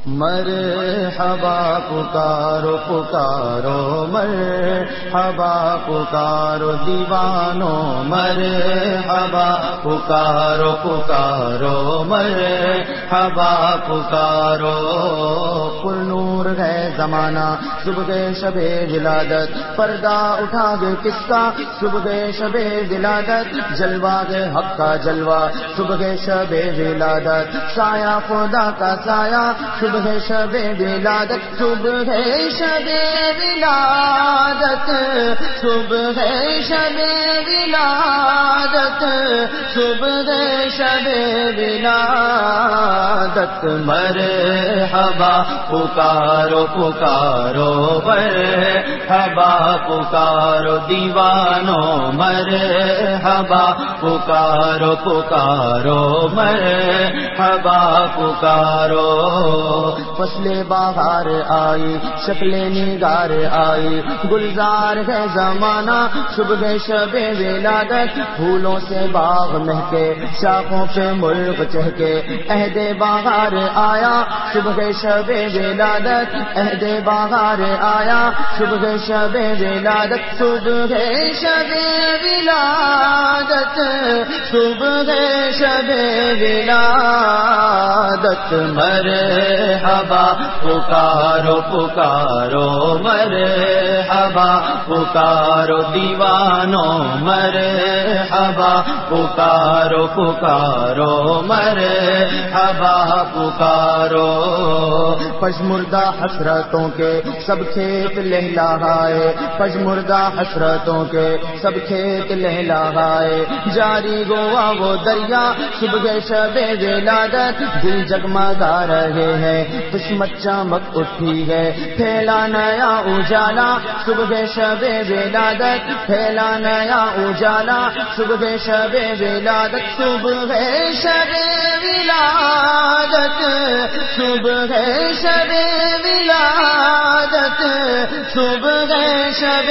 مرحبا پکارو پکارو مرحبا پکارو دیوانو مرحبا پکارو پکارو مرحبا پکارو پر نور ہے زمانہ صبح شب ولادت پردہ اٹھا گے کس کا صبح شب ولادت جلوہ گے حق کا جلوہ صبح شب ولادت سایہ خدا کا سایہ صبح شب ولادت صبح شب ولادت صبح شب ولادت صبح شب ولادت مرحبا پکارو پکارو مرحبا پکارو دیوانو مرحبا پکارو پکارو مرحبا پکارو فصل بہار آئی شکل نگار آئی گلزار ہے زمانہ صبح شب ولادت پھولوں سے باغ مہکے شاخوں پہ ملک چہکے عہد بہار آیا صبح شب ولادت عہد بہار آیا صبح شب ولادت صبح شب ولادت صبح شب ولادت مرحبا پکارو پکارو مرحبا پکارو دیوانو مرحبا پکارو پکارو مرحبا پکارو پژمردہ حسرتوں کے سب کھیت لہلہائے پژمردہ حسرتوں کے سب کھیت لہلہائے جاری گوا وہ دریا صبح شب ولادت دل جگمگا رہے ہیں قسمت چمک اٹھی ہے پھیلا نیا اجالا صبح شب ولادت پھیلا نیا اجالا صبح شب ولادت صبح شب ولادت صبح شب ولادت صبح شب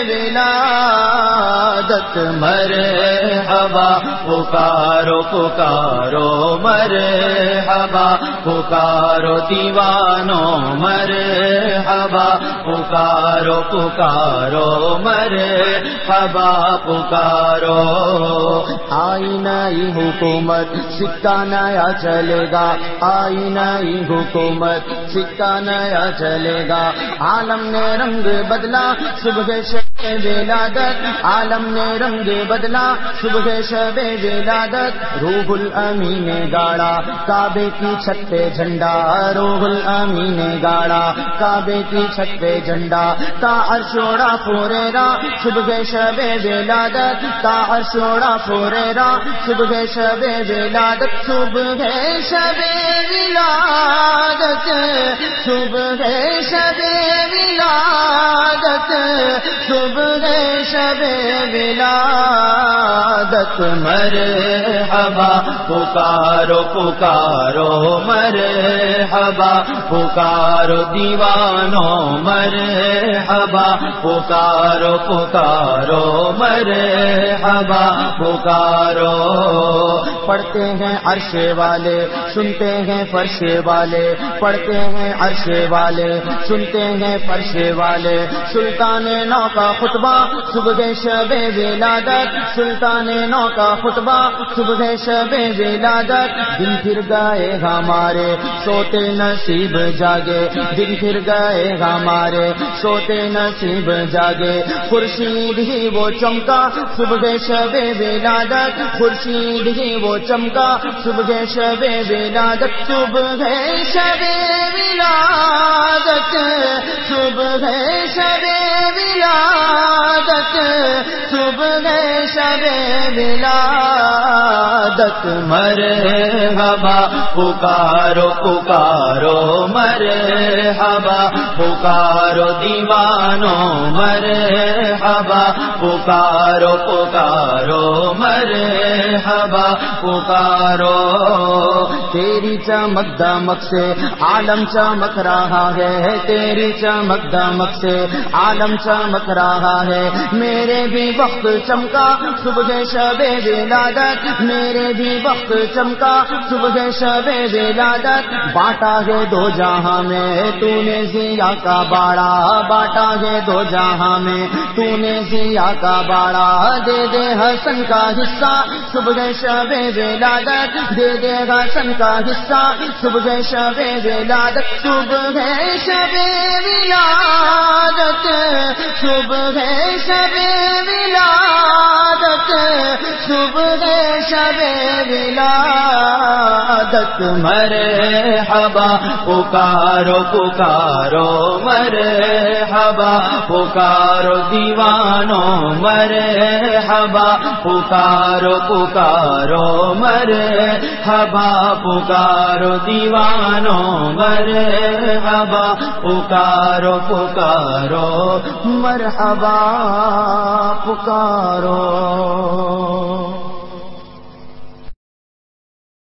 ولادت مرحبا پکارو پکارو مرحبا پکارو دیوانو مرحبا پکارو پکارو مرحبا پکارو آئی نئی حکومت سکہ نیا چلے گا آئی نئی حکومت سکہ نیا چلے گا عالم نے رنگ بدلا صبح شب ولادت عالم نے رنگ بدلا صبح شب ولادت روح الامین نے گاڑا کعبے کی چھت پہ جھنڈا روح الامین نے گاڑا کعبے کی چھت پہ جھنڈا تا عرشوڑا فوریرا صبح شب ولادت تا عرشوڑا فوریرا صبح شب ولادت صبح شب ولادت صبح شب ولادت صبح شب ولادت مرحبا پکارو پکارو مرحبا پکارو دیوانو مرحبا پکارو پکارو مرحبا پکارو پڑھتے ہیں عرش والے سنتے ہیں فرش والے پڑھتے ہیں عرش والے سنتے ہیں فرش والے سلطان نو کا خطبہ صبح شب ولادت سلطان نو کا خطبہ صبح شب ولادت دن پھر گئے ہمارے سوتے نصیب جاگے دن پھر گئے ہمارے سوتے نصیب جاگے خورشید ہی وہ چمکا صبح شب ولادت خورشید ہی وہ چمکا صبح شب ولادت صبح شب ولادت صبح شب ولادت صبح شب ولادت مرحبا پکارو پکارو مرحبا پکارو دیوانو مرحبا پکارو پکارو مرحبا پکارو تیری چمک دمک سے عالم چمک رہا ہے تیری چمک دمک سے عالم چمک رہا ہے میرے بھی وقت چمکا صبح شب ولادت، میرے بھی وقت چمکا صبح شب ولادت، بانٹا ہے دو جہاں میں تو نے ضیا کا باڑا، بانٹا ہے دو جہاں میں تو نے ضیا کا باڑا، دے دے حسن کا حصہ صبح شب ولادت، دے دے حسن کا حصہ صبح شب ولادت، صبح شب ولادت، صبح شب ولادت، صبح شب ولادت، مرحبا پکارو پکارو مرحبا پکارو دیوانوں مرحبا پکارو پکارو مرحبا پکارو دیوانوں مرحبا پکارو پکارو مرحبا پکارو.